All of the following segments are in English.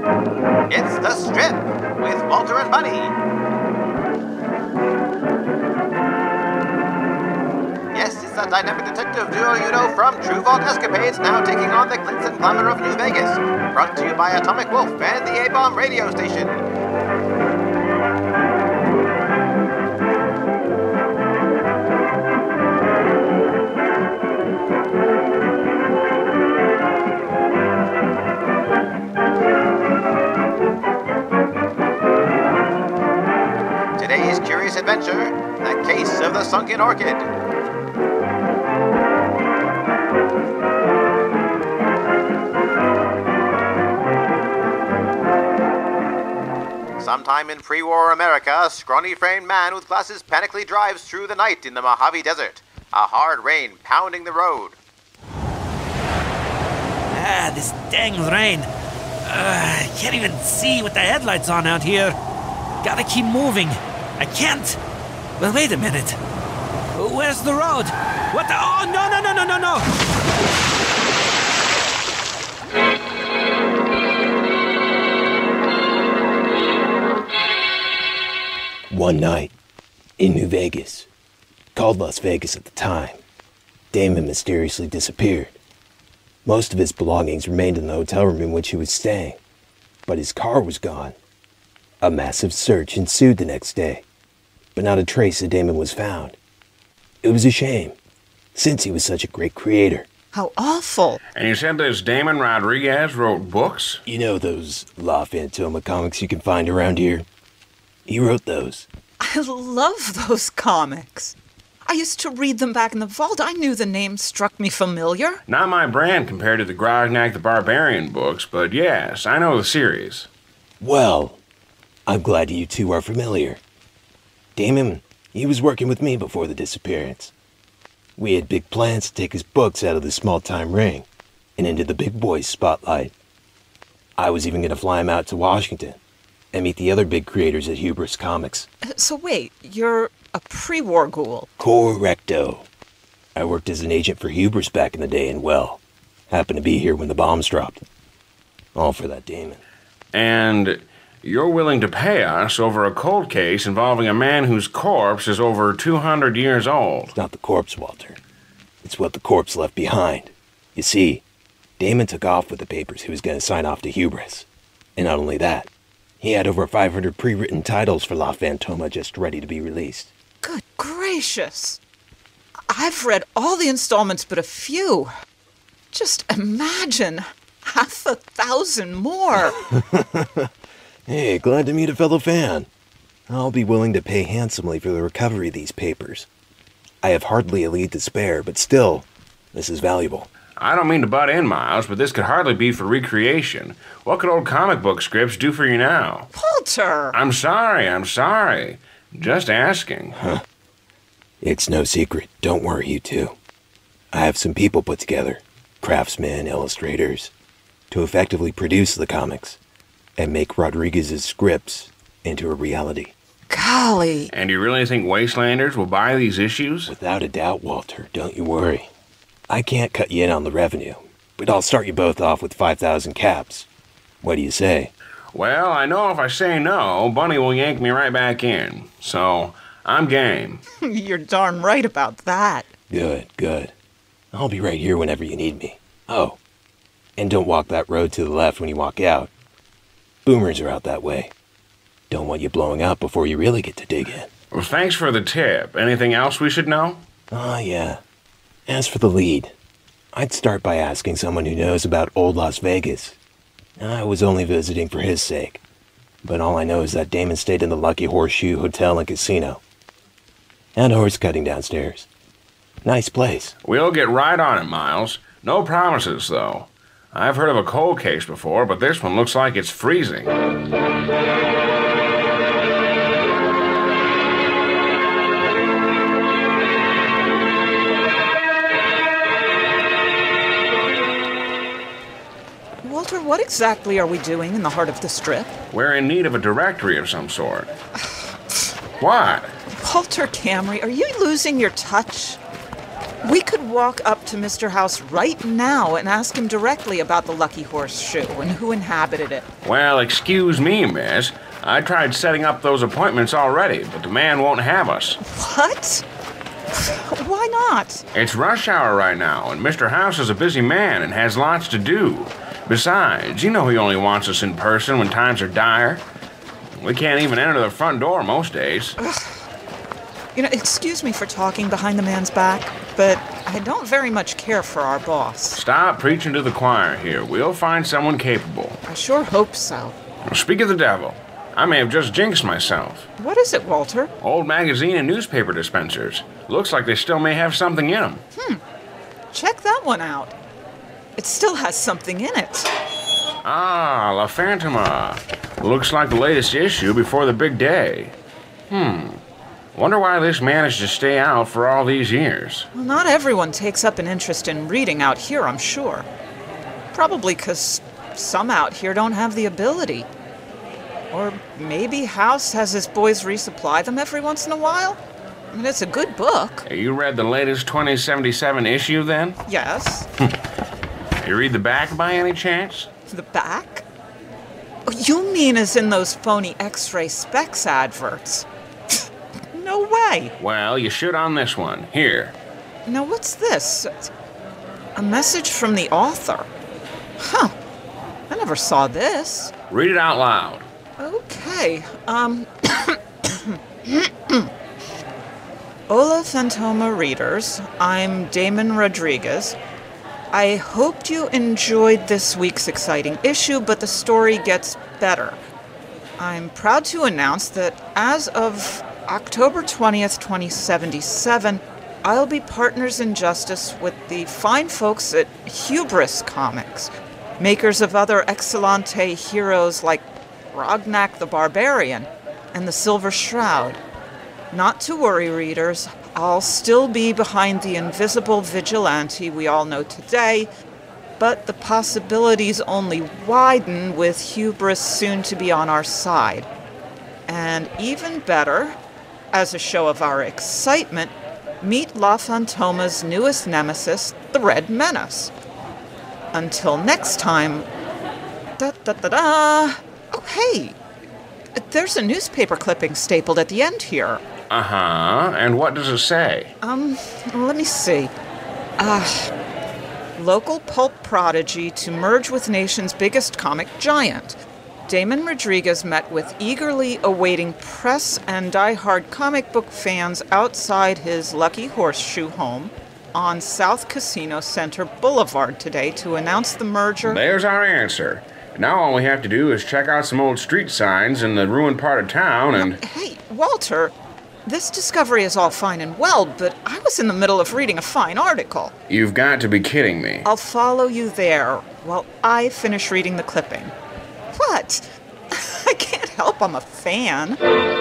It's The Strip with Walter and Bunny. Yes, it's the dynamic detective duo you know from True Vault Escapades, now taking on the glitz and glamour of New Vegas. Brought to you by Atomic Wolf and the A-Bomb radio station. Today's curious adventure, The Case of the Sunken Orchid. Sometime in pre-war America, a scrawny-framed man with glasses panically drives through the night in the Mojave Desert. A hard rain pounding the road. This dang rain. I can't even see with the headlights on out here. Gotta keep moving. I can't. Well, wait a minute. Where's the road? What the? Oh, no. One night, in New Vegas, called Las Vegas at the time, Damon mysteriously disappeared. Most of his belongings remained in the hotel room in which he was staying, but his car was gone. A massive search ensued the next day, but not a trace of Damon was found. It was a shame, since he was such a great creator. How awful. And you said this Damon Rodriguez wrote books? You know those La Fantoma comics you can find around here? He wrote those. I love those comics. I used to read them back in the vault. I knew the name struck me familiar. Not my brand compared to the Grognak the Barbarian books, but yes, I know the series. Well, I'm glad you two are familiar. Damon, he was working with me before the disappearance. We had big plans to take his books out of the small-time ring and into the big boys' spotlight. I was even going to fly him out to Washington and meet the other big creators at Hubris Comics. So wait, you're a pre-war ghoul? Correcto. I worked as an agent for Hubris back in the day and, well, happened to be here when the bombs dropped. All for that Damon. And you're willing to pay us over a cold case involving a man whose corpse is over 200 years old. It's not the corpse, Walter. It's what the corpse left behind. You see, Damon took off with the papers he was going to sign off to Hubris. And not only that, he had over 500 pre-written titles for La Fantoma just ready to be released. Good gracious. I've read all the installments but a few. Just imagine 1,000 more. Hey, glad to meet a fellow fan. I'll be willing to pay handsomely for the recovery of these papers. I have hardly a lead to spare, but still, this is valuable. I don't mean to butt in, Miles, but this could hardly be for recreation. What could old comic book scripts do for you now? Walter! I'm sorry. Just asking. Huh. It's no secret. Don't worry, you two. I have some people put together, craftsmen, illustrators, to effectively produce the comics and make Rodriguez's scripts into a reality. Golly. And you really think Wastelanders will buy these issues? Without a doubt, Walter. Don't you worry. I can't cut you in on the revenue, but I'll start you both off with 5,000 caps. What do you say? Well, I know if I say no, Bunny will yank me right back in. So, I'm game. You're darn right about that. Good. I'll be right here whenever you need me. Oh, and don't walk that road to the left when you walk out. Boomers are out that way. Don't want you blowing up before you really get to dig in. Well, thanks for the tip. Anything else we should know? Yeah. As for the lead, I'd start by asking someone who knows about old Las Vegas. I was only visiting for his sake, but all I know is that Damon stayed in the Lucky Horseshoe Hotel and Casino. And horse cutting downstairs. Nice place. We'll get right on it, Miles. No promises, though. I've heard of a cold case before, but this one looks like it's freezing. Walter, what exactly are we doing in the heart of the Strip? We're in need of a directory of some sort. What? Walter Camry, are you losing your touch? We could walk up to Mr. House right now and ask him directly about the Lucky Horseshoe and who inhabited it. Well, excuse me, miss. I tried setting up those appointments already, but the man won't have us. What? Why not? It's rush hour right now, and Mr. House is a busy man and has lots to do. Besides, you know he only wants us in person when times are dire. We can't even enter the front door most days. Excuse me for talking behind the man's back, but I don't very much care for our boss. Stop preaching to the choir here. We'll find someone capable. I sure hope so. Speak of the devil. I may have just jinxed myself. What is it, Walter? Old magazine and newspaper dispensers. Looks like they still may have something in them. Check that one out. It still has something in it. Ah, La Phantom. Looks like the latest issue before the big day. Wonder why this managed to stay out for all these years. Well, not everyone takes up an interest in reading out here, I'm sure. Probably because some out here don't have the ability. Or maybe House has his boys resupply them every once in a while. I mean, it's a good book. You read the latest 2077 issue then? Yes. You read the back by any chance? The back? Oh, you mean as in those phony X-ray specs adverts? No way. Well, you should on this one. Here. Now, what's this? A message from the author. Huh. I never saw this. Read it out loud. Okay. Hola, Fantoma readers. I'm Damon Rodriguez. I hoped you enjoyed this week's exciting issue, but the story gets better. I'm proud to announce that as of October 20th, 2077, I'll be partners in justice with the fine folks at Hubris Comics, makers of other Excellente heroes like Rognak the Barbarian and the Silver Shroud. Not to worry, readers, I'll still be behind the invisible vigilante we all know today, but the possibilities only widen with Hubris soon to be on our side. And even better, as a show of our excitement, meet La Fantoma's newest nemesis, the Red Menace. Until next time, da-da-da-da! Oh, hey! There's a newspaper clipping stapled at the end here. Uh-huh. And what does it say? Let me see. Local pulp prodigy to merge with nation's biggest comic giant. Damon Rodriguez met with eagerly awaiting press and die-hard comic book fans outside his Lucky Horseshoe home on South Casino Center Boulevard today to announce the merger. There's our answer. Now all we have to do is check out some old street signs in the ruined part of town and... Hey, Walter, this discovery is all fine and well, but I was in the middle of reading a fine article. You've got to be kidding me. I'll follow you there while I finish reading the clipping. What? I can't help I'm a fan.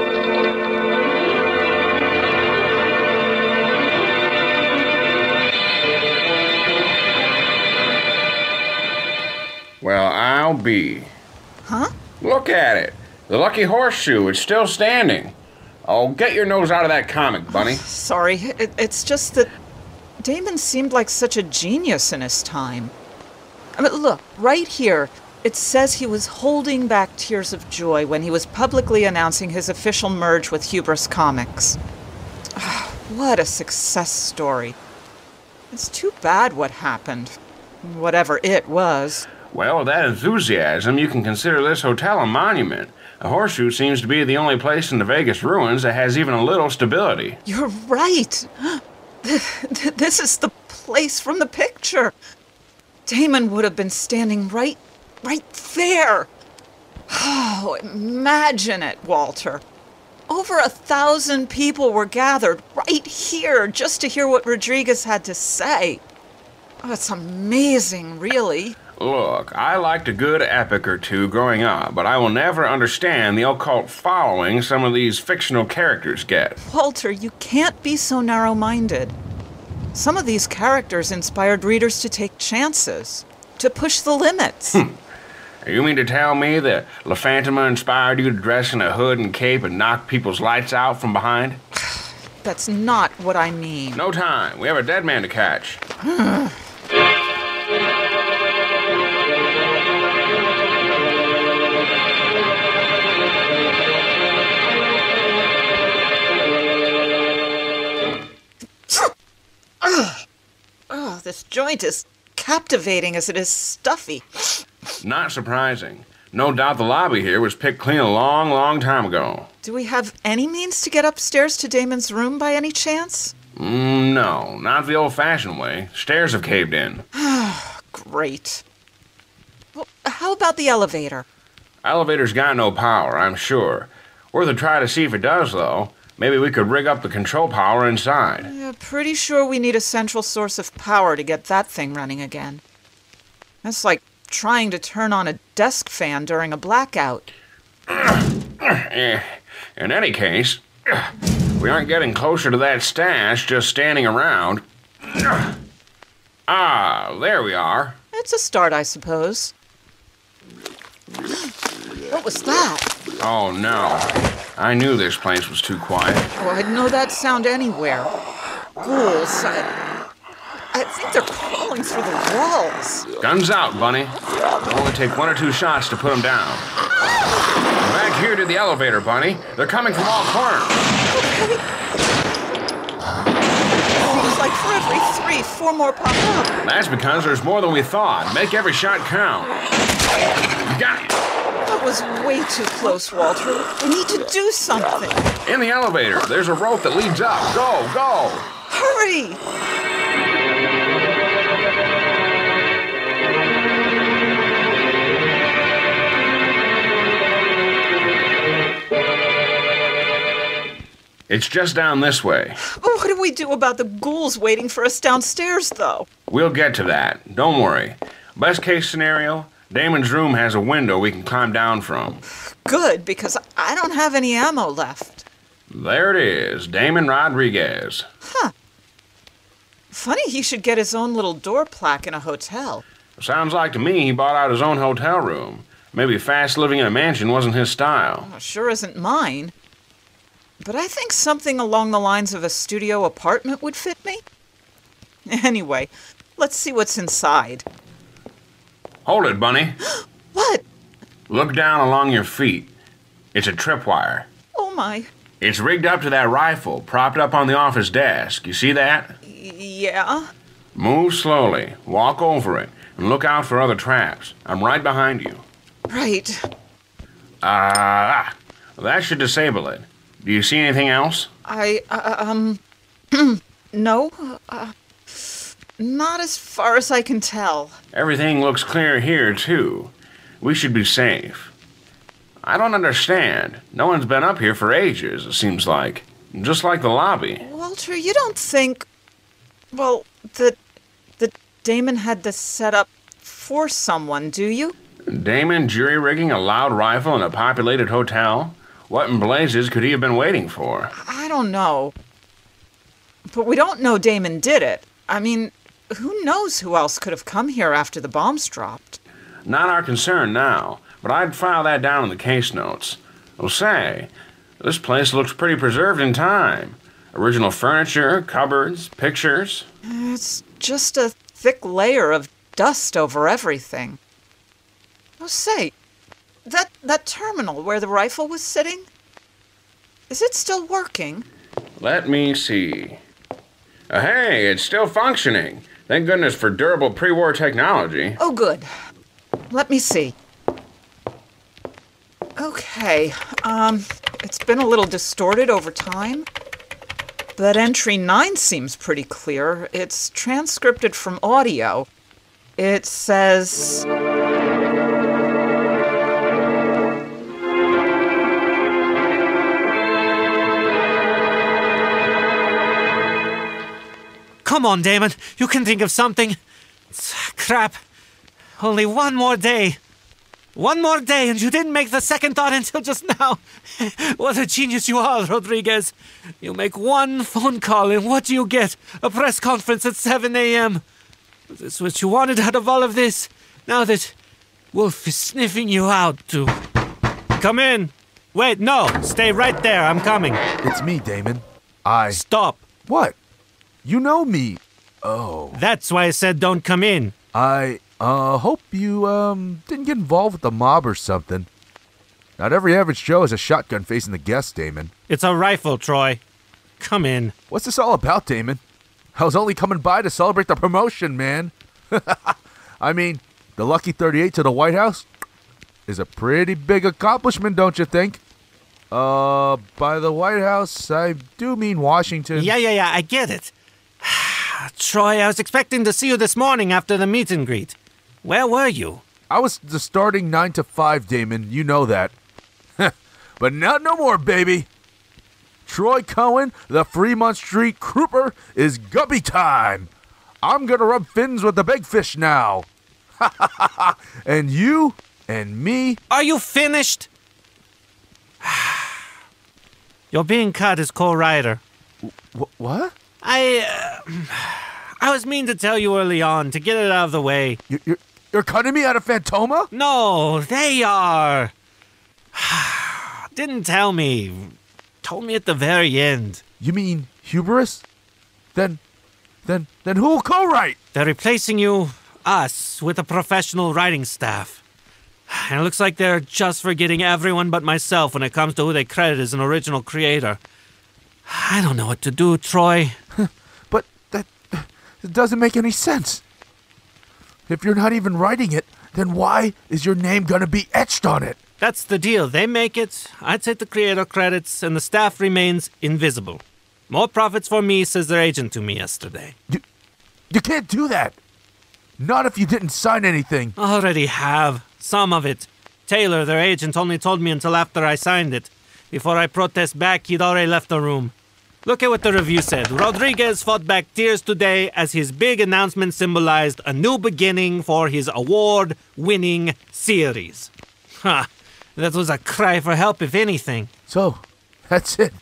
Well, I'll be. Huh? Look at it. The Lucky Horseshoe is still standing. Oh, get your nose out of that comic, Bunny. Sorry, it's just that Damon seemed like such a genius in his time. I mean, look, right here, it says he was holding back tears of joy when he was publicly announcing his official merge with Hubris Comics. What a success story. It's too bad what happened. Whatever it was. Well, with that enthusiasm, you can consider this hotel a monument. A horseshoe seems to be the only place in the Vegas ruins that has even a little stability. You're right. This is the place from the picture. Damon would have been standing right there. Oh, imagine it, Walter. Over 1,000 people were gathered right here just to hear what Rodriguez had to say. Oh, it's amazing, really. Look, I liked a good epic or two growing up, but I will never understand the occult following some of these fictional characters get. Walter, you can't be so narrow-minded. Some of these characters inspired readers to take chances, to push the limits. You mean to tell me that La Phantoma inspired you to dress in a hood and cape and knock people's lights out from behind? That's not what I mean. No time. We have a dead man to catch. Oh, this joint is captivating as it is stuffy. Not surprising. No doubt the lobby here was picked clean a long, long time ago. Do we have any means to get upstairs to Damon's room by any chance? No, not the old-fashioned way. Stairs have caved in. Great. Well, how about the elevator? Elevator's got no power, I'm sure. Worth a try to see if it does, though. Maybe we could rig up the control power inside. Yeah, pretty sure we need a central source of power to get that thing running again. That's like trying to turn on a desk fan during a blackout. In any case, we aren't getting closer to that stash just standing around. Ah, there we are. It's a start, I suppose. What was that? Oh, no. I knew this place was too quiet. Oh, I'd know that sound anywhere. Ghouls. I think they're crawling through the walls. Guns out, Bunny. It'll only take 1 or 2 shots to put them down. Back here to the elevator, Bunny. They're coming from all corners. Okay. Seems like for every 3, 4 more pop up. That's because there's more than we thought. Make every shot count. You got it. That was way too close, Walter. We need to do something. In the elevator, there's a rope that leads up. Go, go. Hurry! It's just down this way. Oh, what do we do about the ghouls waiting for us downstairs, though? We'll get to that. Don't worry. Best case scenario, Damon's room has a window we can climb down from. Good, because I don't have any ammo left. There it is, Damon Rodriguez. Huh. Funny he should get his own little door plaque in a hotel. Sounds like to me he bought out his own hotel room. Maybe fast living in a mansion wasn't his style. Oh, sure isn't mine. But I think something along the lines of a studio apartment would fit me. Anyway, let's see what's inside. Hold it, Bunny. What? Look down along your feet. It's a tripwire. Oh, my. It's rigged up to that rifle, propped up on the office desk. You see that? Yeah? Move slowly, walk over it, and look out for other traps. I'm right behind you. Right. That should disable it. Do you see anything else? No. Not as far as I can tell. Everything looks clear here, too. We should be safe. I don't understand. No one's been up here for ages, it seems like. Just like the lobby. Walter, you don't think... Well, that Damon had this set up for someone, do you? Damon jury-rigging a loud rifle in a populated hotel? What in blazes could he have been waiting for? I don't know. But we don't know Damon did it. I mean, who knows who else could have come here after the bombs dropped? Not our concern now, but I'd file that down in the case notes. Well, say, this place looks pretty preserved in time. Original furniture, cupboards, pictures. It's just a thick layer of dust over everything. Oh, say, that terminal where the rifle was sitting, is it still working? Let me see. Hey, it's still functioning. Thank goodness for durable pre-war technology. Oh, good. Let me see. Okay, it's been a little distorted over time, but entry 9 seems pretty clear. It's transcripted from audio. It says... Come on, Damon. You can think of something. Crap. Only one more day. One more day, and you didn't make the second thought until just now. What a genius you are, Rodriguez. You make one phone call, and what do you get? A press conference at 7 a.m. That's what you wanted out of all of this. Now that Wolf is sniffing you out, too. Come in. Wait, no. Stay right there. I'm coming. It's me, Damon. Stop. What? You know me. Oh. That's why I said don't come in. I hope you, didn't get involved with the mob or something. Not every average Joe has a shotgun facing the guests, Damon. It's a rifle, Troy. Come in. What's this all about, Damon? I was only coming by to celebrate the promotion, man. I mean, the Lucky 38 to the White House is a pretty big accomplishment, don't you think? By the White House, I do mean Washington. Yeah, I get it. Troy, I was expecting to see you this morning after the meet and greet. Where were you? I was the starting 9 to 5, Damon. You know that. But not no more, baby. Troy Cohen, the Fremont Street Crooper, is guppy time. I'm gonna rub fins with the big fish now. And you and me. Are you finished? You're being cut as co-writer. What? I was mean to tell you early on to get it out of the way. You're cutting me out of Fantoma? No, they are. Didn't tell me. Told me at the very end. You mean Hubris? Then who'll co-write? They're replacing us, with a professional writing staff. And it looks like they're just forgetting everyone but myself when it comes to who they credit as an original creator. I don't know what to do, Troy. But that doesn't make any sense. If you're not even writing it, then why is your name gonna be etched on it? That's the deal. They make it, I take the creator credits, and the staff remains invisible. More profits for me, says their agent to me yesterday. You can't do that. Not if you didn't sign anything. Already have. Some of it. Taylor, their agent, only told me until after I signed it. Before I protest back, he'd already left the room. Look at what the review said. Rodriguez fought back tears today as his big announcement symbolized a new beginning for his award-winning series. Ha! That was a cry for help, if anything. So, that's it.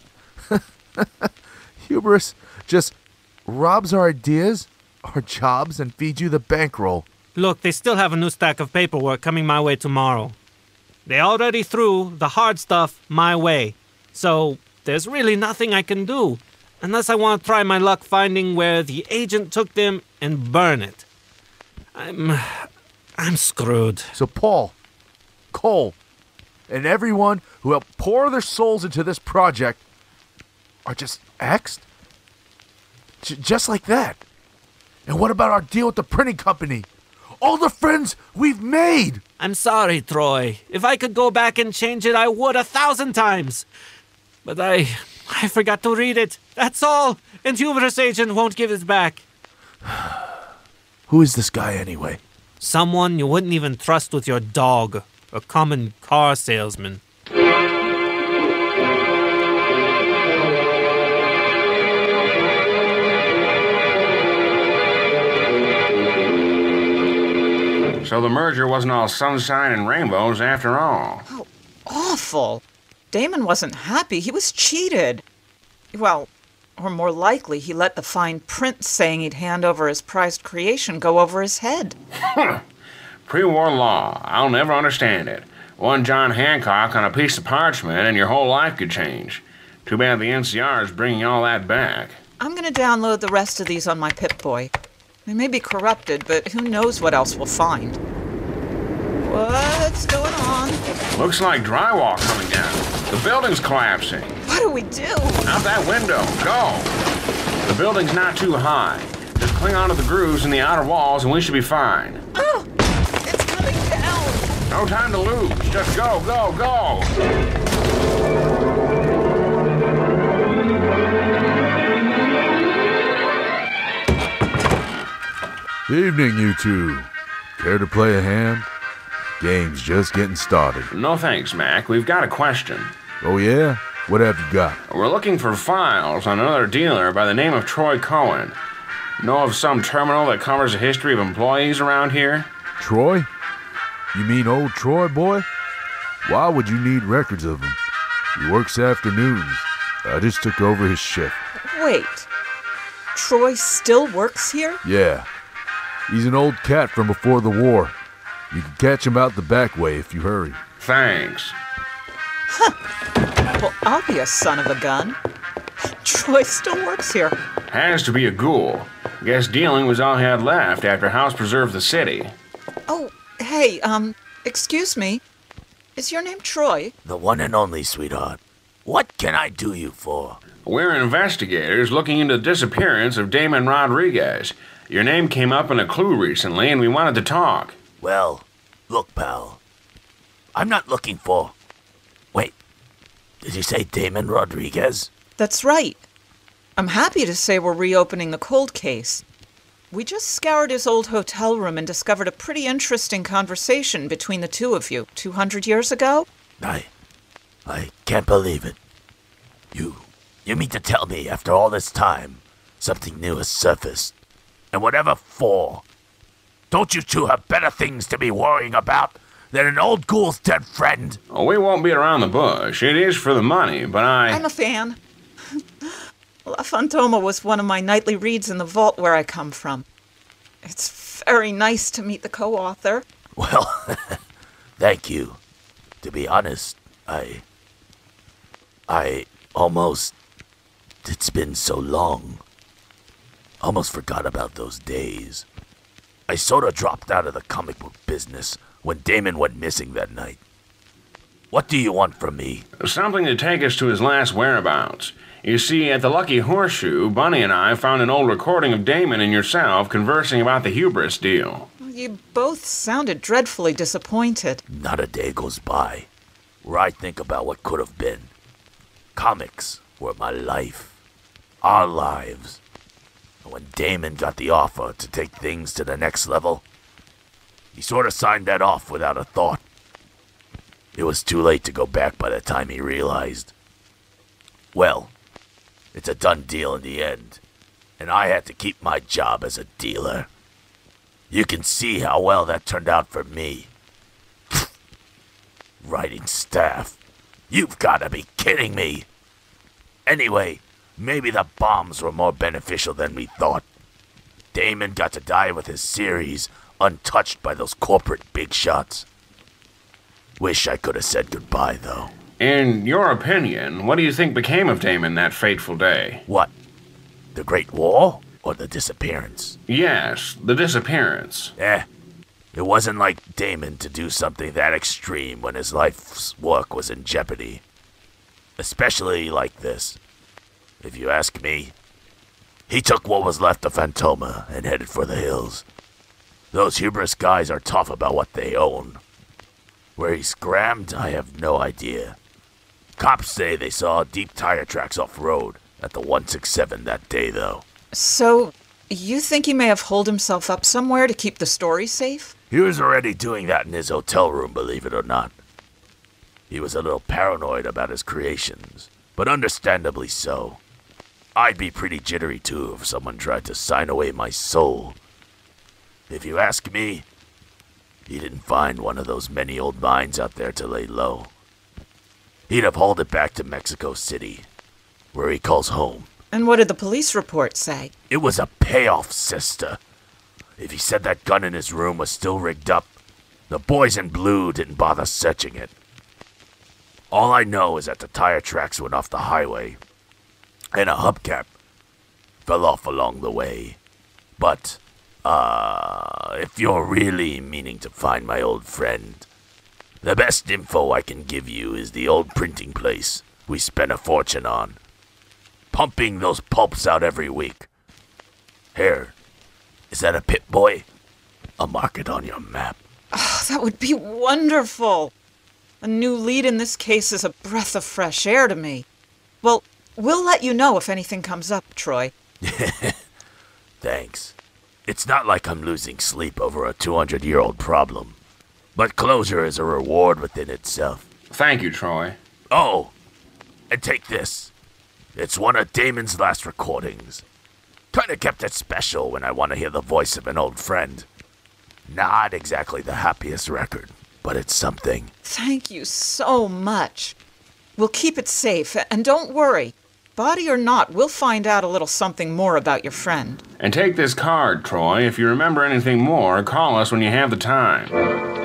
Hubris just robs our ideas, our jobs, and feeds you the bankroll. Look, they still have a new stack of paperwork coming my way tomorrow. They already threw the hard stuff my way. So, there's really nothing I can do, unless I want to try my luck finding where the agent took them and burn it. I'm screwed. So Paul, Cole, and everyone who helped pour their souls into this project are just axed? Just like that. And what about our deal with the printing company? All the friends we've made! I'm sorry, Troy. If I could go back and change it, I would 1,000 times. But I forgot to read it. That's all. And Hubris agent won't give it back. Who is this guy anyway? Someone you wouldn't even trust with your dog. A common car salesman. So the merger wasn't all sunshine and rainbows after all. How awful. Damon wasn't happy. He was cheated. Well, or more likely, he let the fine print saying he'd hand over his prized creation go over his head. Pre-war law. I'll never understand it. One John Hancock on a piece of parchment and your whole life could change. Too bad the NCR is bringing all that back. I'm going to download the rest of these on my Pip-Boy. They may be corrupted, but who knows what else we'll find. What's going on? Looks like drywall coming down. The building's collapsing. What do we do? Out that window. Go. The building's not too high. Just cling onto the grooves in the outer walls and we should be fine. Oh, it's coming down. No time to lose. Just go, go, go. Evening, you two. Care to play a hand? Game's just getting started. No thanks, Mac. We've got a question. Oh yeah? What have you got? We're looking for files on another dealer by the name of Troy Cohen. Know of some terminal that covers the history of employees around here? Troy? You mean old Troy, boy? Why would you need records of him? He works afternoons. I just took over his shift. Wait. Troy still works here? Yeah. He's an old cat from before the war. You can catch him out the back way if you hurry. Thanks. Well, I'll be a son of a gun. Troy still works here. Has to be a ghoul. Guess dealing was all he had left after House preserved the city. Oh, hey, excuse me. Is your name Troy? The one and only, sweetheart. What can I do you for? We're investigators looking into the disappearance of Damon Rodriguez. Your name came up in a clue recently, and we wanted to talk. Well, look, pal. I'm not looking for... Wait, did you say Damon Rodriguez? That's right. I'm happy to say we're reopening the cold case. We just scoured his old hotel room and discovered a pretty interesting conversation between the two of you 200 years ago. I can't believe it. You mean to tell me after all this time, something new has surfaced? And whatever for? Don't you two have better things to be worrying about than an old ghoul's dead friend? Oh, we won't beat around the bush. It is for the money, but I'm a fan. La Fantoma was one of my nightly reads in the vault where I come from. It's very nice to meet the co-author. Well, thank you. To be honest, I almost... It's been so long. Almost forgot about those days. I sort of dropped out of the comic book business when Damon went missing that night. What do you want from me? something to take us to his last whereabouts. You see, at the Lucky Horseshoe, Bunny and I found an old recording of Damon and yourself conversing about the hubris deal. You both sounded dreadfully disappointed. Not a day goes by where I think about what could have been. Comics were my life. Our lives. And when Damon got the offer to take things to the next level, he sort of signed that off without a thought. It was too late to go back by the time he realized. Well, it's a done deal in the end, and I had to keep my job as a dealer. You can see how well that turned out for me. Writing staff. You've got to be kidding me. Anyway, maybe the bombs were more beneficial than we thought. Damon got to die with his series untouched by those corporate big shots. Wish I could have said goodbye, though. In your opinion, what do you think became of Damon that fateful day? What? The Great War? Or the disappearance? Yes, the disappearance. It wasn't like Damon to do something that extreme when his life's work was in jeopardy. Especially like this. If you ask me, he took what was left of Fantoma and headed for the hills. Those hubris guys are tough about what they own. Where he scrammed, I have no idea. Cops say they saw deep tire tracks off-road at the 167 that day, though. So, you think he may have holed himself up somewhere to keep the story safe? He was already doing that in his hotel room, believe it or not. He was a little paranoid about his creations, but understandably so. I'd be pretty jittery, too, if someone tried to sign away my soul. If you ask me, he didn't find one of those many old mines out there to lay low. He'd have hauled it back to Mexico City, where he calls home. And what did the police report say? It was a payoff, sister. If he said that gun in his room was still rigged up, the boys in blue didn't bother searching it. All I know is that the tire tracks went off the highway, and a hubcap fell off along the way. But, if you're really meaning to find my old friend, the best info I can give you is the old printing place we spent a fortune on. Pumping those pulps out every week. Here, is that a Pip Boy? I'll mark it on your map. Oh, that would be wonderful. A new lead in this case is a breath of fresh air to me. Well, we'll let you know if anything comes up, Troy. Thanks. It's not like I'm losing sleep over a 200-year-old problem. But closure is a reward within itself. Thank you, Troy. Oh, and take this. It's one of Damon's last recordings. Kinda kept it special when I want to hear the voice of an old friend. Not exactly the happiest record, but it's something. Thank you so much. We'll keep it safe, and don't worry. Body or not, we'll find out a little something more about your friend. And take this card, Troy. If you remember anything more, call us when you have the time.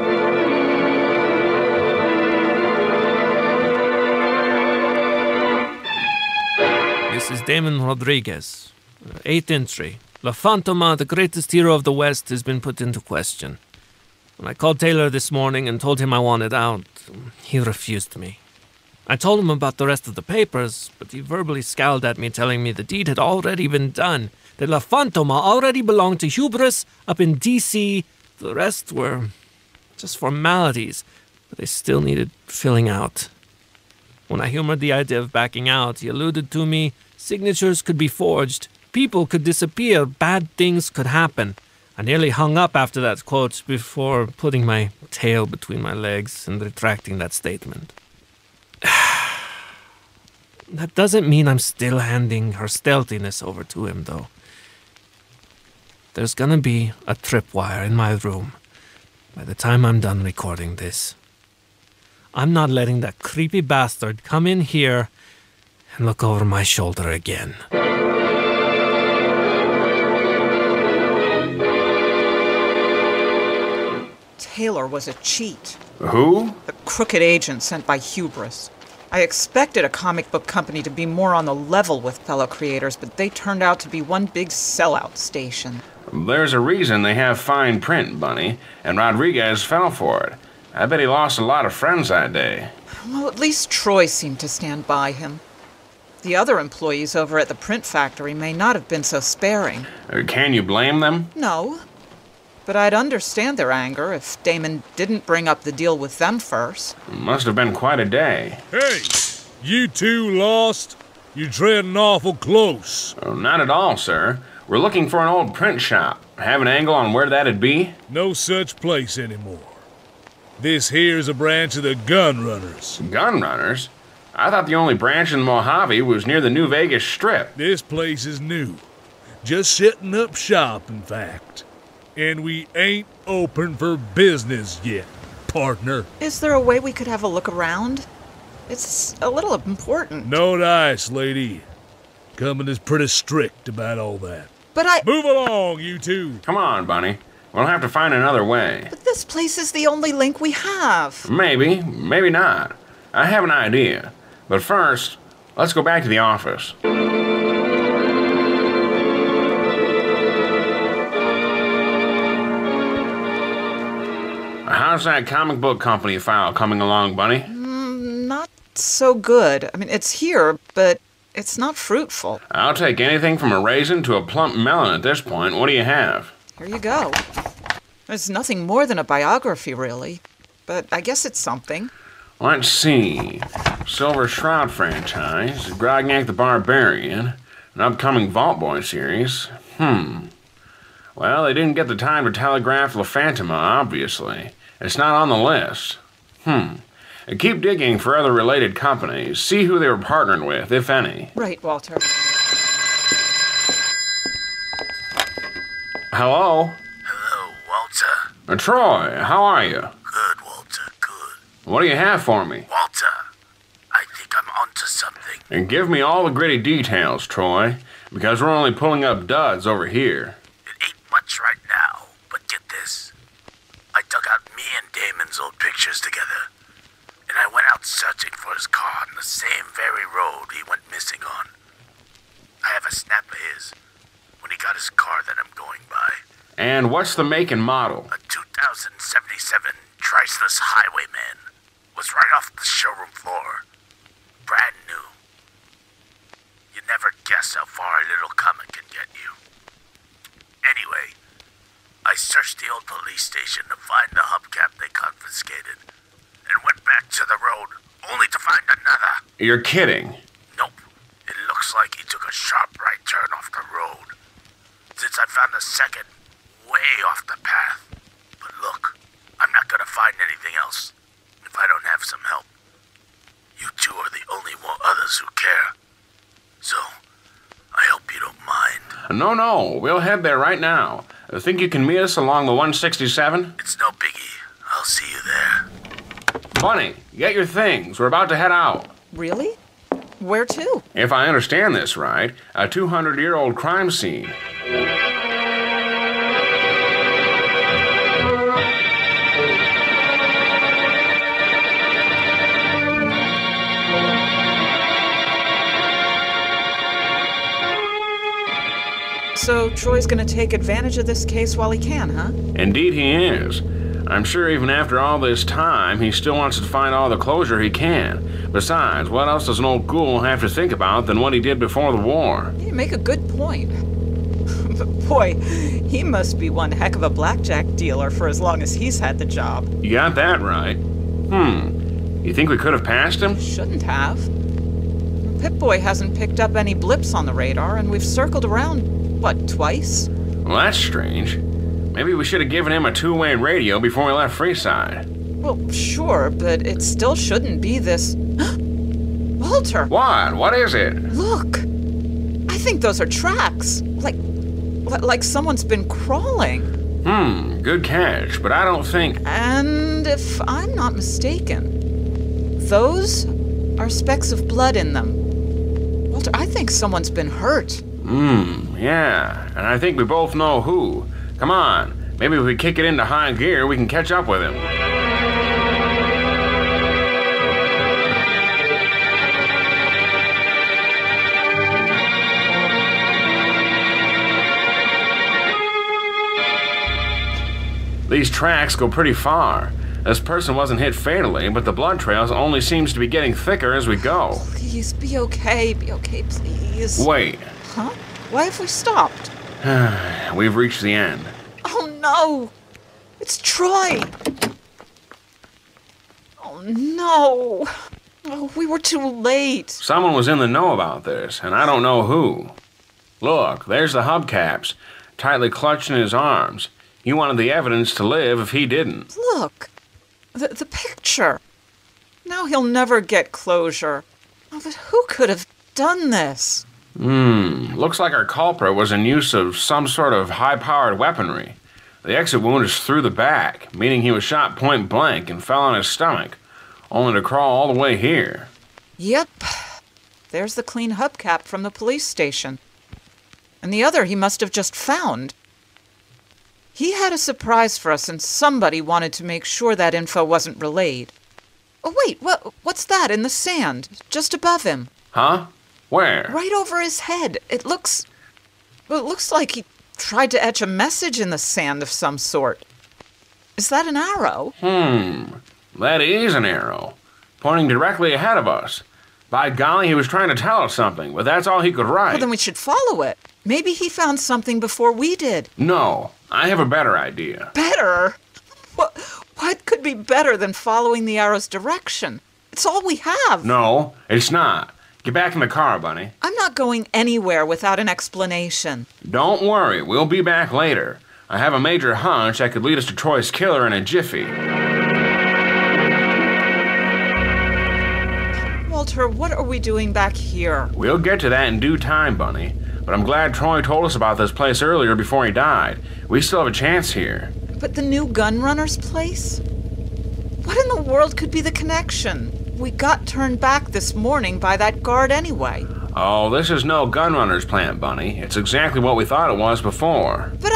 You This is Damon Rodriguez. 8th entry. La Fantoma, the greatest hero of the West, has been put into question. When I called Taylor this morning and told him I wanted out, he refused me. I told him about the rest of the papers, but he verbally scowled at me, telling me the deed had already been done, that La Fantoma already belonged to Hubris up in D.C. The rest were just formalities, but they still needed filling out. When I humored the idea of backing out, he alluded to me, signatures could be forged, people could disappear, bad things could happen. I nearly hung up after that quote before putting my tail between my legs and retracting that statement. That doesn't mean I'm still handing her stealthiness over to him, though. There's gonna be a tripwire in my room by the time I'm done recording this. I'm not letting that creepy bastard come in here and look over my shoulder again. Taylor was a cheat. Who? The crooked agent sent by Hubris. I expected a comic book company to be more on the level with fellow creators, but they turned out to be one big sellout station. There's a reason they have fine print, Bunny, and Rodriguez fell for it. I bet he lost a lot of friends that day. Well, at least Troy seemed to stand by him. The other employees over at the print factory may not have been so sparing. Can you blame them? No. But I'd understand their anger if Damon didn't bring up the deal with them first. Must have been quite a day. Hey, you two lost? You're treading awful close. Oh, not at all, sir. We're looking for an old print shop. Have an angle on where that'd be? No such place anymore. This here's a branch of the Gun Runners. Gun Runners? I thought the only branch in the Mojave was near the New Vegas Strip. This place is new. Just setting up shop, in fact. And we ain't open for business yet, partner. Is there a way we could have a look around? It's a little important. No dice, lady. Company's pretty strict about all that. But Move along, you two. Come on, Bunny. We'll have to find another way. But this place is the only link we have. Maybe, maybe not. I have an idea. But first, let's go back to the office. How's that comic book company file coming along, Bunny? Not so good. I mean, it's here, but it's not fruitful. I'll take anything from a raisin to a plump melon at this point. What do you have? Here you go. It's nothing more than a biography, really. But I guess it's something. Let's see. Silver Shroud franchise, Grognak the Barbarian, an upcoming Vault Boy series. Well, they didn't get the time to telegraph La Fantoma, obviously. It's not on the list. Keep digging for other related companies. See who they were partnered with, if any. Right, Walter. Hello? Hello, Walter. Troy, how are you? Good, Walter, good. What do you have for me? Walter, I think I'm onto something. And give me all the gritty details, Troy, because we're only pulling up duds over here. It ain't much right now, but get this. I dug out me and Damon's old pictures together, and I went out searching for his car on the same very road he went missing on. I have a snap of his when he got his car that I'm going by. And what's the make and model? A 2077 Triceless Highwayman. Was right off the showroom floor. Brand new. You never guess how far a little comic can get you. Anyway, I searched the old police station to find the hubcap they confiscated, and went back to the road, only to find another. You're kidding. Nope. It looks like he took a sharp right turn off the road. Since I found a second, way off the path. But look, I'm not gonna find anything else if I don't have some help. You two are the only others who care. So, I hope you don't mind. No, we'll head there right now. Think you can meet us along the 167? It's no biggie. I'll see you there. Bunny, get your things. We're about to head out. Really? Where to? If I understand this right, a 200-year-old crime scene. So Troy's gonna take advantage of this case while he can, huh? Indeed he is. I'm sure even after all this time, he still wants to find all the closure he can. Besides, what else does an old ghoul have to think about than what he did before the war? You make a good point. But boy, he must be one heck of a blackjack dealer for as long as he's had the job. You got that right. You think we could have passed him? Shouldn't have. Pip-Boy hasn't picked up any blips on the radar, and we've circled around, what, twice? Well, that's strange. Maybe we should have given him a two-way radio before we left Freeside. Well, sure, but it still shouldn't be this... Walter! What? What is it? Look! I think those are tracks. Like someone's been crawling. Good catch, but I don't think... And if I'm not mistaken, those are specks of blood in them. Walter, I think someone's been hurt. Yeah, and I think we both know who. Come on, maybe if we kick it into high gear, we can catch up with him. These tracks go pretty far. This person wasn't hit fatally, but the blood trails only seems to be getting thicker as we go. Please, be okay, please. Wait. Huh? Why have we stopped? We've reached the end. Oh no! It's Troy! Oh no! Oh, we were too late. Someone was in the know about this, and I don't know who. Look, there's the hubcaps, tightly clutched in his arms. He wanted the evidence to live if he didn't. Look, the picture. Now he'll never get closure. Oh, but who could have done this? Looks like our culprit was in use of some sort of high-powered weaponry. The exit wound is through the back, meaning he was shot point blank and fell on his stomach, only to crawl all the way here. Yep. There's the clean hubcap from the police station. And the other he must have just found. He had a surprise for us, and somebody wanted to make sure that info wasn't relayed. Oh, wait, what's that in the sand, just above him? Huh? Where? Right over his head. It looks like he tried to etch a message in the sand of some sort. Is that an arrow? That is an arrow, pointing directly ahead of us. By golly, he was trying to tell us something, but that's all he could write. Well, then we should follow it. Maybe he found something before we did. No, I have a better idea. Better? What could be better than following the arrow's direction? It's all we have. No, it's not. Get back in the car, Bunny. I'm not going anywhere without an explanation. Don't worry, we'll be back later. I have a major hunch that could lead us to Troy's killer in a jiffy. Walter, what are we doing back here? We'll get to that in due time, Bunny. But I'm glad Troy told us about this place earlier before he died. We still have a chance here. But the new gunrunner's place? What in the world could be the connection? We got turned back this morning by that guard anyway. Oh, this is no gunrunner's plant, Bunny. It's exactly what we thought it was before. But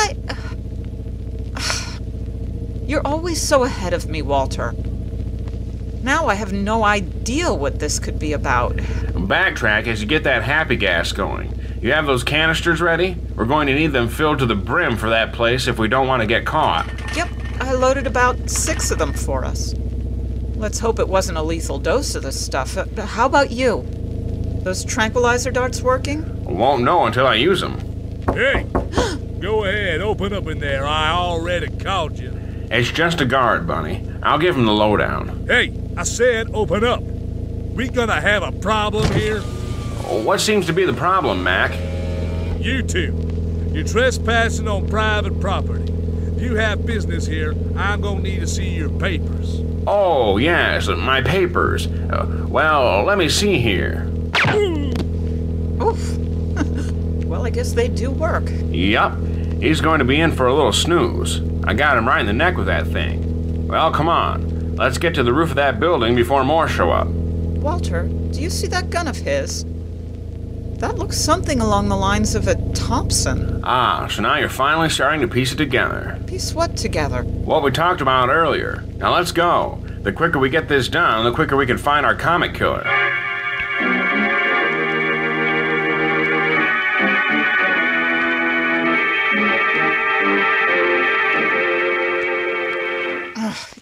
You're always so ahead of me, Walter. Now I have no idea what this could be about. Backtrack as you get that happy gas going. You have those canisters ready? We're going to need them filled to the brim for that place if we don't want to get caught. Yep, I loaded about 6 of them for us. Let's hope it wasn't a lethal dose of this stuff. How about you? Those tranquilizer darts working? Won't know until I use them. Hey, go ahead, open up in there. I already called you. It's just a guard, Bunny. I'll give him the lowdown. Hey, I said open up. We gonna have a problem here? What seems to be the problem, Mac? You two. You're trespassing on private property. If you have business here, I'm gonna need to see your papers. Oh, yes, my papers. Well, let me see here. Oof. Well, I guess they do work. Yup. He's going to be in for a little snooze. I got him right in the neck with that thing. Well, come on. Let's get to the roof of that building before more show up. Walter, do you see that gun of his? That looks something along the lines of a Thompson. Ah, so now you're finally starting to piece it together. Piece what together? What we talked about earlier. Now let's go. The quicker we get this done, the quicker we can find our comic killer.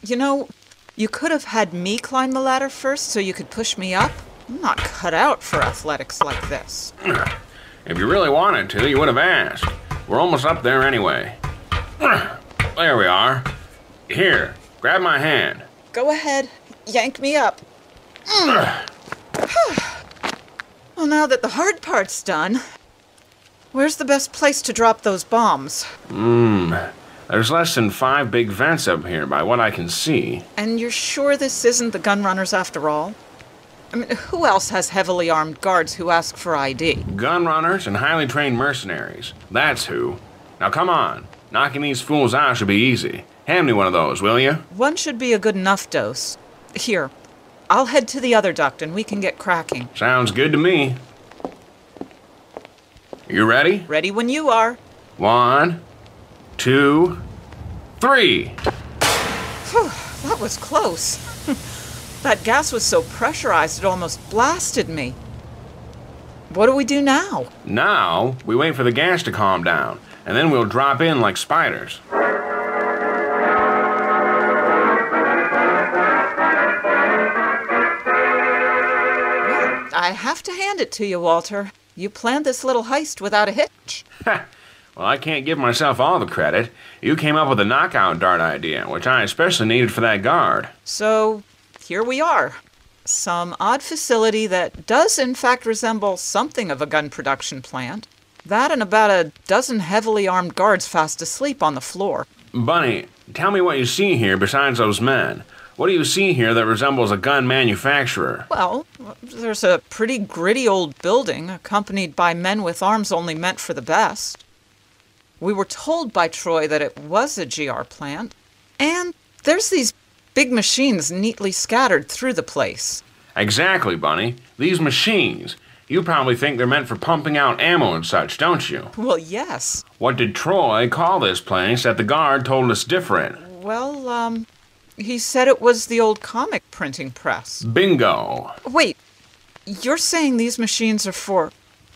You know, you could have had me climb the ladder first so you could push me up. I'm not cut out for athletics like this. If you really wanted to, you would have asked. We're almost up there anyway. There we are. Here, grab my hand. Go ahead, yank me up. Well, now that the hard part's done, where's the best place to drop those bombs? There's less than 5 big vents up here by what I can see. And you're sure this isn't the gun runners after all? I mean, who else has heavily armed guards who ask for ID? Gun runners and highly trained mercenaries. That's who. Now come on. Knocking these fools out should be easy. Hand me one of those, will you? One should be a good enough dose. Here, I'll head to the other duct and we can get cracking. Sounds good to me. You ready? Ready when you are. 1, 2, 3. Whew, that was close. That gas was so pressurized it almost blasted me. What do we do now? Now, we wait for the gas to calm down, and then we'll drop in like spiders. I have to hand it to you, Walter. You planned this little heist without a hitch. Well, I can't give myself all the credit. You came up with the knockout dart idea, which I especially needed for that guard. So, here we are. Some odd facility that does in fact resemble something of a gun production plant. That and about a dozen heavily armed guards fast asleep on the floor. Bunny, tell me what you see here besides those men. What do you see here that resembles a gun manufacturer? Well, there's a pretty gritty old building accompanied by men with arms only meant for the best. We were told by Troy that it was a GR plant. And there's these big machines neatly scattered through the place. Exactly, Bunny. These machines. You probably think they're meant for pumping out ammo and such, don't you? Well, yes. What did Troy call this place that the guard told us different? Well, he said it was the old comic printing press. Bingo. Wait, you're saying these machines are for...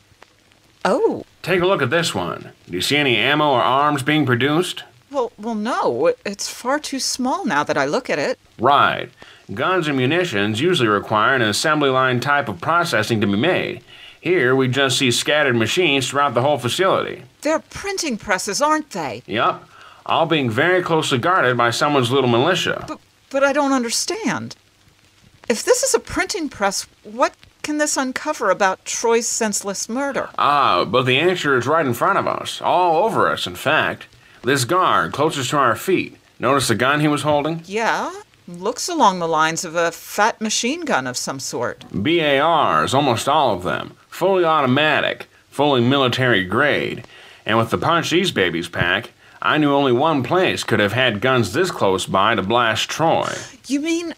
Oh. Take a look at this one. Do you see any ammo or arms being produced? Well, no. It's far too small now that I look at it. Right. Guns and munitions usually require an assembly line type of processing to be made. Here, we just see scattered machines throughout the whole facility. They're printing presses, aren't they? Yup. All being very closely guarded by someone's little militia. But I don't understand. If this is a printing press, what can this uncover about Troy's senseless murder? But the answer is right in front of us. All over us, in fact. This guard, closest to our feet. Notice the gun he was holding? Yeah. Looks along the lines of a fat machine gun of some sort. BARs, almost all of them. Fully automatic. Fully military grade. And with the punch these babies pack, I knew only one place could have had guns this close by to blast Troy. You mean...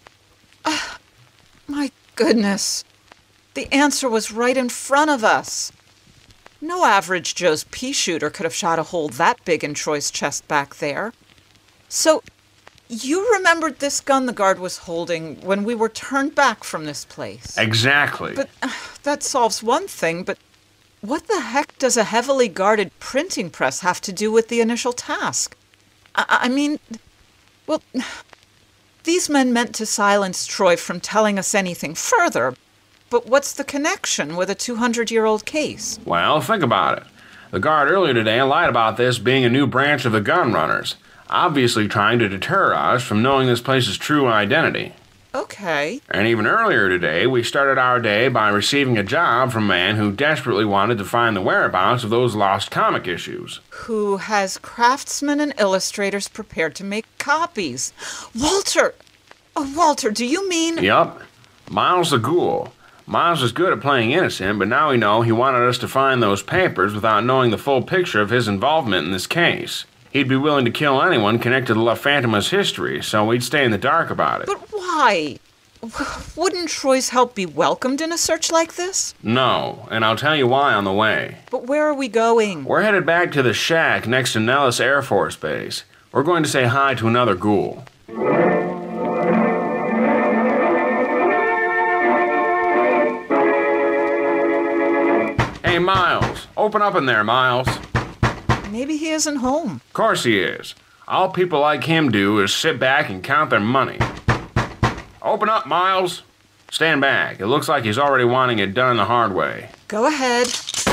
my goodness. The answer was right in front of us. No average Joe's pea shooter could have shot a hole that big in Troy's chest back there. So, you remembered this gun the guard was holding when we were turned back from this place. Exactly. But that solves one thing, but what the heck does a heavily guarded printing press have to do with the initial task? I mean, well, these men meant to silence Troy from telling us anything further, but what's the connection with a 200-year-old case? Well, think about it. The guard earlier today lied about this being a new branch of the gun runners, obviously trying to deter us from knowing this place's true identity. Okay. And even earlier today, we started our day by receiving a job from a man who desperately wanted to find the whereabouts of those lost comic issues. Who has craftsmen and illustrators prepared to make copies. Walter! Oh, Walter, do you mean... Yup. Miles the Ghoul. Miles is good at playing innocent, but now we know he wanted us to find those papers without knowing the full picture of his involvement in this case. He'd be willing to kill anyone connected to La Phantoma's history, so we'd stay in the dark about it. But why? Wouldn't Troy's help be welcomed in a search like this? No, and I'll tell you why on the way. But where are we going? We're headed back to the shack next to Nellis Air Force Base. We're going to say hi to another ghoul. Hey, Miles. Open up in there, Miles. Maybe he isn't home. Of course he is. All people like him do is sit back and count their money. Open up, Miles. Stand back. It looks like he's already wanting it done the hard way. Go ahead.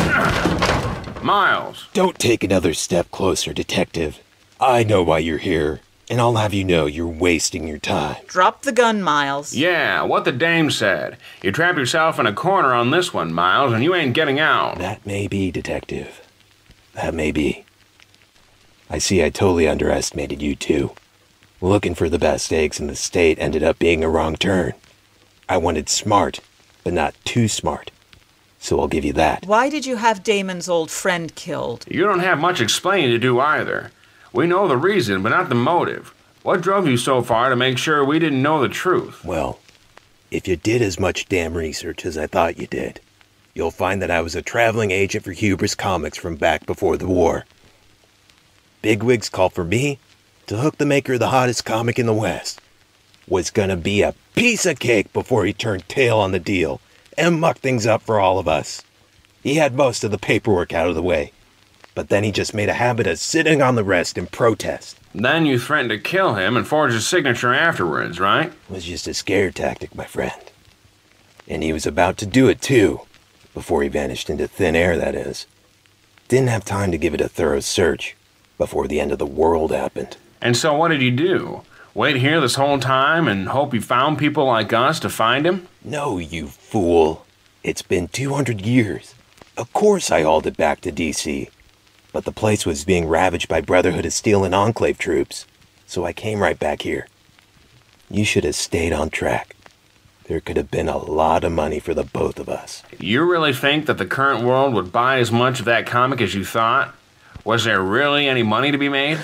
Miles. Don't take another step closer, Detective. I know why you're here, and I'll have you know you're wasting your time. Drop the gun, Miles. Yeah, what the dame said. You trapped yourself in a corner on this one, Miles, and you ain't getting out. That may be, Detective. That may be. I see I totally underestimated you two. Looking for the best eggs in the state ended up being a wrong turn. I wanted smart, but not too smart. So I'll give you that. Why did you have Damon's old friend killed? You don't have much explaining to do either. We know the reason, but not the motive. What drove you so far to make sure we didn't know the truth? Well, if you did as much damn research as I thought you did, you'll find that I was a traveling agent for Hubris Comics from back before the war. Bigwigs called for me to hook the maker of the hottest comic in the West. Was gonna be a piece of cake before he turned tail on the deal and mucked things up for all of us. He had most of the paperwork out of the way, but then he just made a habit of sitting on the rest in protest. Then you threatened to kill him and forge his signature afterwards, right? It was just a scare tactic, my friend. And he was about to do it too, before he vanished into thin air, that is. Didn't have time to give it a thorough search before the end of the world happened. And so what did you do? Wait here this whole time and hope you found people like us to find him? No, you fool. It's been 200 years. Of course I hauled it back to D.C., but the place was being ravaged by Brotherhood of Steel and Enclave troops, so I came right back here. You should have stayed on track. There could have been a lot of money for the both of us. You really think that the current world would buy as much of that comic as you thought? Was there really any money to be made?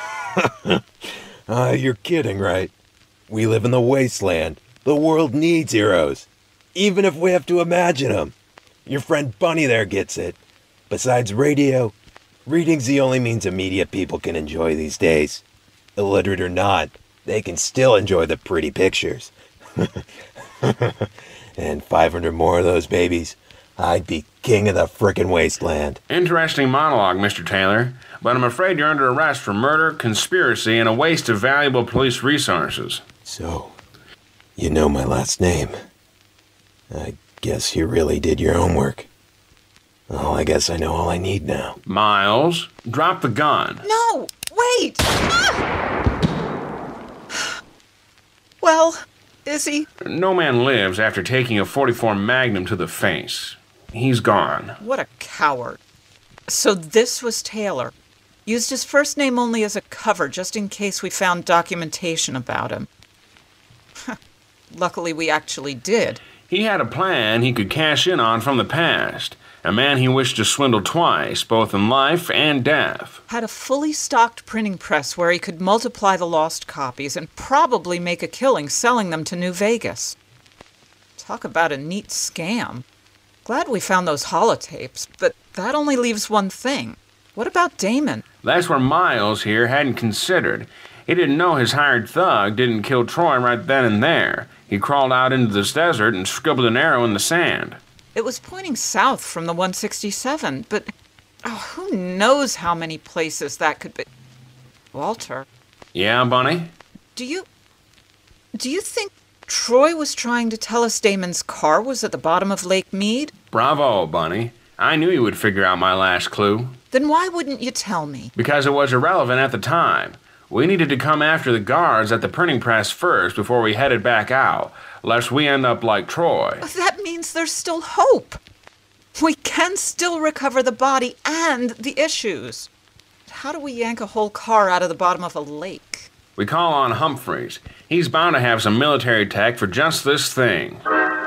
You're kidding, right? We live in the wasteland. The world needs heroes, even if we have to imagine them. Your friend Bunny there gets it. Besides radio, reading's the only means of media people can enjoy these days. Illiterate or not, they can still enjoy the pretty pictures. And 500 more of those babies, I'd be king of the frickin' wasteland. Interesting monologue, Mr. Taylor, but I'm afraid you're under arrest for murder, conspiracy, and a waste of valuable police resources. So, you know my last name. I guess you really did your homework. Well, I guess I know all I need now. Miles, drop the gun. No! Wait! Ah! Well, is he? No man lives after taking a .44 Magnum to the face. He's gone. What a coward. So this was Taylor. Used his first name only as a cover, just in case we found documentation about him. Luckily, we actually did. He had a plan he could cash in on from the past. A man he wished to swindle twice, both in life and death. Had a fully stocked printing press where he could multiply the lost copies and probably make a killing selling them to New Vegas. Talk about a neat scam. Glad we found those holotapes, but that only leaves one thing. What about Damon? That's where Miles here hadn't considered. He didn't know his hired thug didn't kill Troy right then and there. He crawled out into this desert and scribbled an arrow in the sand. It was pointing south from the 167, but who knows how many places that could be. Walter. Yeah, Bunny? Do you think Troy was trying to tell us Damon's car was at the bottom of Lake Mead? Bravo, Bunny. I knew you would figure out my last clue. Then why wouldn't you tell me? Because it was irrelevant at the time. We needed to come after the guards at the printing press first before we headed back out, lest we end up like Troy. That means there's still hope. We can still recover the body and the issues. How do we yank a whole car out of the bottom of a lake? We call on Humphreys. He's bound to have some military tech for just this thing.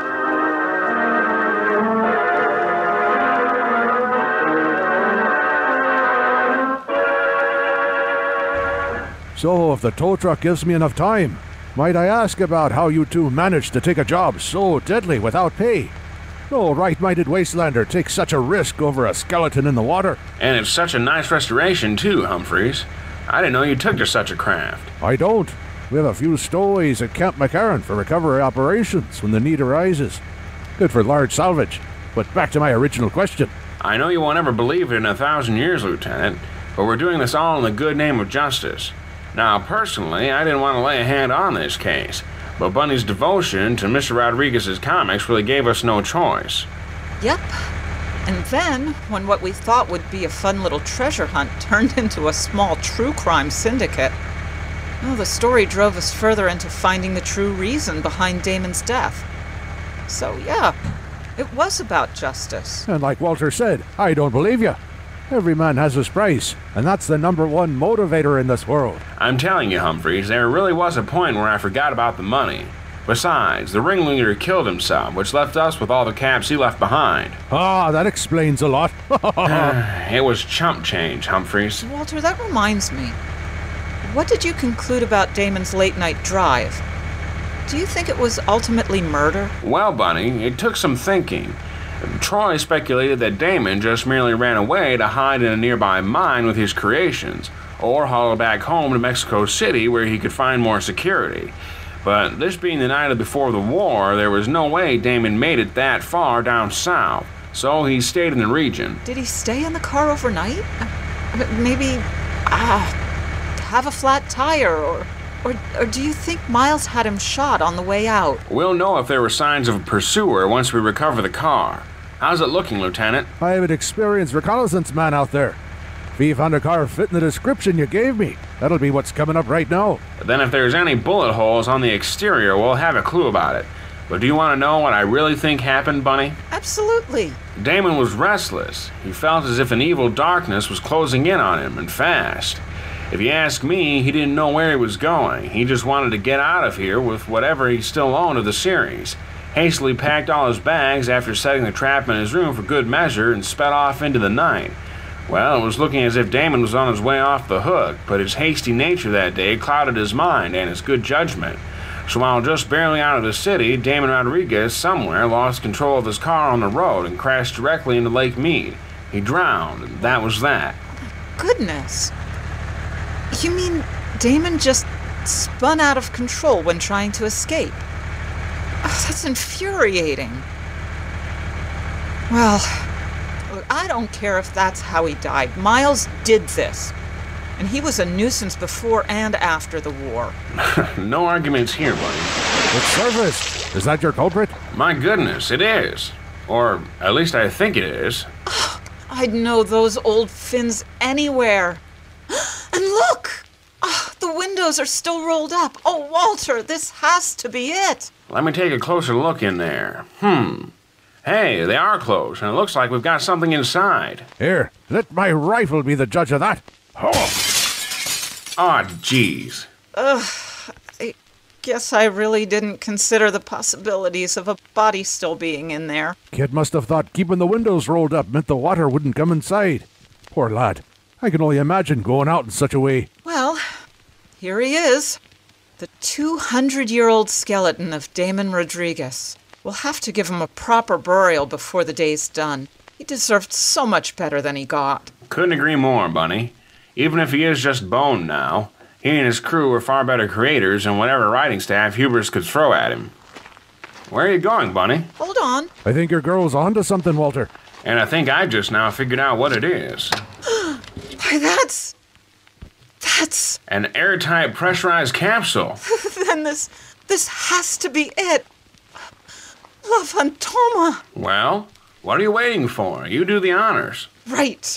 So, if the tow truck gives me enough time, might I ask about how you two managed to take a job so deadly without pay? No right-minded wastelander takes such a risk over a skeleton in the water. And it's such a nice restoration, too, Humphreys. I didn't know you took to such a craft. I don't. We have a few stowaways at Camp McCarran for recovery operations when the need arises. Good for large salvage. But back to my original question. I know you won't ever believe it in 1,000 years, Lieutenant, but we're doing this all in the good name of justice. Now, personally, I didn't want to lay a hand on this case, but Bunny's devotion to Mr. Rodriguez's comics really gave us no choice. Yep. And then, when what we thought would be a fun little treasure hunt turned into a small true crime syndicate, well, the story drove us further into finding the true reason behind Damon's death. So, yeah, it was about justice. And like Walter said, I don't believe you. Every man has his price, and that's the number one motivator in this world. I'm telling you, Humphreys, there really was a point where I forgot about the money. Besides, the ringleader killed himself, which left us with all the caps he left behind. Ah, that explains a lot. It was chump change, Humphreys. Walter, that reminds me. What did you conclude about Damon's late-night drive? Do you think it was ultimately murder? Well, Bunny, it took some thinking. Troy speculated that Damon just merely ran away to hide in a nearby mine with his creations, or haul back home to Mexico City where he could find more security. But this being the night before the war, there was no way Damon made it that far down south, so he stayed in the region. Did he stay in the car overnight? Maybe, have a flat tire, or do you think Miles had him shot on the way out? We'll know if there were signs of a pursuer once we recover the car. How's it looking, Lieutenant? I have an experienced reconnaissance man out there. If he found a car fitting the description you gave me, that'll be what's coming up right now. Then if there's any bullet holes on the exterior, we'll have a clue about it. But do you want to know what I really think happened, Bunny? Absolutely. Damon was restless. He felt as if an evil darkness was closing in on him, and fast. If you ask me, he didn't know where he was going. He just wanted to get out of here with whatever he still owned of the series. Hastily packed all his bags after setting the trap in his room for good measure and sped off into the night. Well, it was looking as if Damon was on his way off the hook, but his hasty nature that day clouded his mind and his good judgment. So while just barely out of the city, Damon Rodriguez somewhere lost control of his car on the road and crashed directly into Lake Mead. He drowned, and that was that. Goodness. You mean Damon just spun out of control when trying to escape? Oh, that's infuriating. Well, look, I don't care if that's how he died. Miles did this. And he was a nuisance before and after the war. No arguments here, buddy. It's surfaced. Is that your culprit? My goodness, it is. Or at least I think it is. I'd know those old fins anywhere. And look! The windows are still rolled up. Oh, Walter, this has to be it. Let me take a closer look in there. Hey, they are closed, and it looks like we've got something inside. Here, let my rifle be the judge of that. Oh. Aw, jeez. I guess I really didn't consider the possibilities of a body still being in there. Kid must have thought keeping the windows rolled up meant the water wouldn't come inside. Poor lad. I can only imagine going out in such a way. Well, here he is. The 200-year-old skeleton of Damon Rodriguez. We'll have to give him a proper burial before the day's done. He deserved so much better than he got. Couldn't agree more, Bunny. Even if he is just bone now, he and his crew were far better creators than whatever writing staff Hubris could throw at him. Where are you going, Bunny? Hold on. I think your girl's onto something, Walter. And I think I just now figured out what it is. Why, that's... An airtight pressurized capsule. Then this has to be it. La Fantoma. Well, what are you waiting for? You do the honors. Right.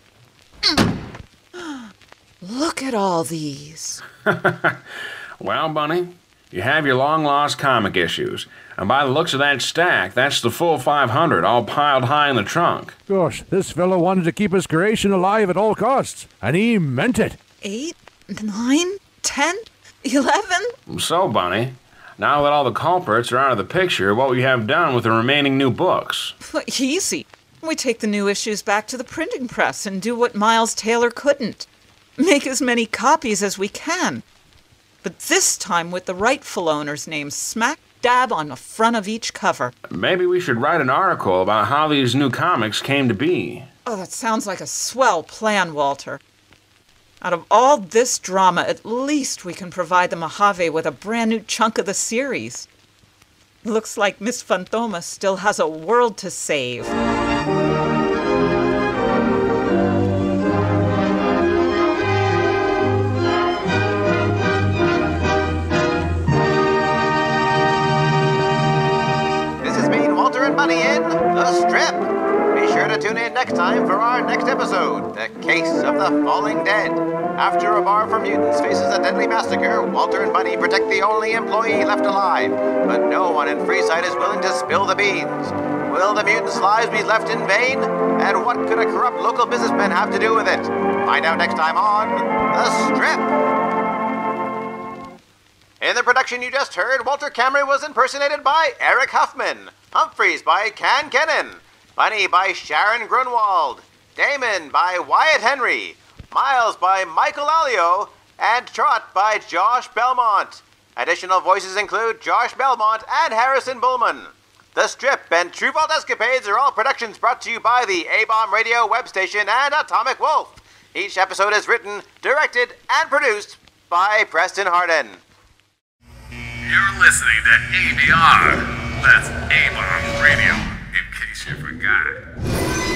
Look at all these. Well, Bunny, you have your long-lost comic issues. And by the looks of that stack, that's the full 500 all piled high in the trunk. Gosh, this fellow wanted to keep his creation alive at all costs, and he meant it. 8, 9, 10, 11? So, Bunny, now that all the culprits are out of the picture, what will you have done with the remaining new books? Easy. We take the new issues back to the printing press and do what Miles Taylor couldn't. Make as many copies as we can. But this time with the rightful owner's name smack dab on the front of each cover. Maybe we should write an article about how these new comics came to be. Oh, that sounds like a swell plan, Walter. Out of all this drama, at least we can provide the Mojave with a brand new chunk of the series. Looks like Miss Fantoma still has a world to save. money in The Strip. Be sure to tune in next time for our next episode, The Case of the Falling Dead. After a bar for mutants faces a deadly massacre, Walter and Bunny protect the only employee left alive, but no one in Freeside is willing to spill the beans. Will the mutants' lives be left in vain? And what could a corrupt local businessman have to do with it? Find out next time on The Strip. In the production you just heard, Walter Cameron was impersonated by Eric Huffman, Humphreys by Can Kennan, Bunny by Sharon Grunwald, Damon by Wyatt Henry, Miles by Michael Alio, and Trot by Josh Belmont. Additional voices include Josh Belmont and Harrison Bullman. The Strip and True Vault Escapades are all productions brought to you by the A-Bomb Radio web station and Atomic Wolf. Each episode is written, directed, and produced by Preston Harden. You're listening to ABR. That's A-Bomb Radio, in case you forgot.